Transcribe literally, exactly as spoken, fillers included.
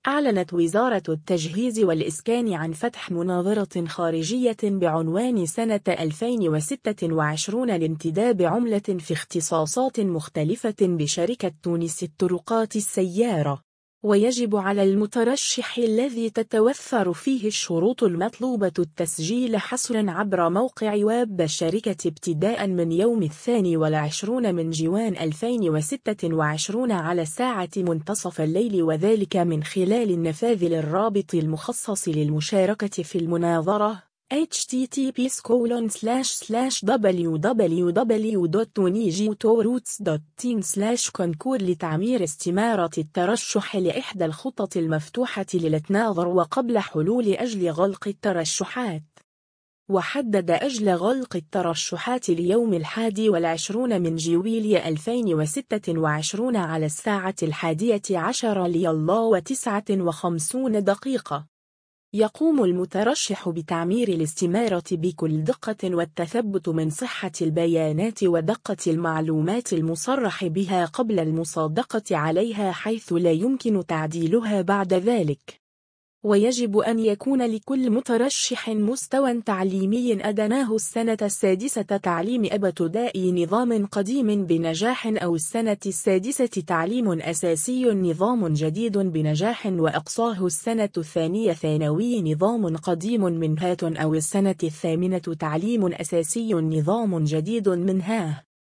أعلنت وزارة التجهيز والإسكان عن فتح مناظرة خارجية بعنوان سنة ألفين وستة وعشرين لانتداب عملة في اختصاصات مختلفة بشركة تونس الطرقات السيارة، ويجب على المترشح الذي تتوفر فيه الشروط المطلوبة التسجيل حصرا عبر موقع ويب الشركة ابتداء من يوم الثاني والعشرين من جوان ألفين وستة وعشرين على الساعة منتصف الليل، وذلك من خلال النفاذ للرابط المخصص للمشاركة في المناظرة إتش تي تي بي كولون سلاش سلاش دبليو دبليو دبليو دوت تونيجيوتوروتس دوت تيم سلاش كونكور لتعمير استمارة الترشح لإحدى الخطط المفتوحة للتناظر وقبل حلول أجل غلق الترشحات. وحدد أجل غلق الترشحات ليوم الحادي والعشرون من جويلية ألفين وستة وعشرين على الساعة الحادية عشر ليلا وتسعة وخمسون دقيقة. يقوم المترشح بتعمير الاستمارة بكل دقة والتثبت من صحة البيانات ودقة المعلومات المصرح بها قبل المصادقة عليها، حيث لا يمكن تعديلها بعد ذلك. ويجب أن يكون لكل مترشح مستوى تعليمي أدناه السنة السادسة تعليم ابتدائي نظام قديم بنجاح، أو السنة السادسة تعليم أساسي نظام جديد بنجاح، وأقصاه السنة الثانية ثانوي نظام قديم منهات، أو السنة الثامنة تعليم أساسي نظام جديد منهاه.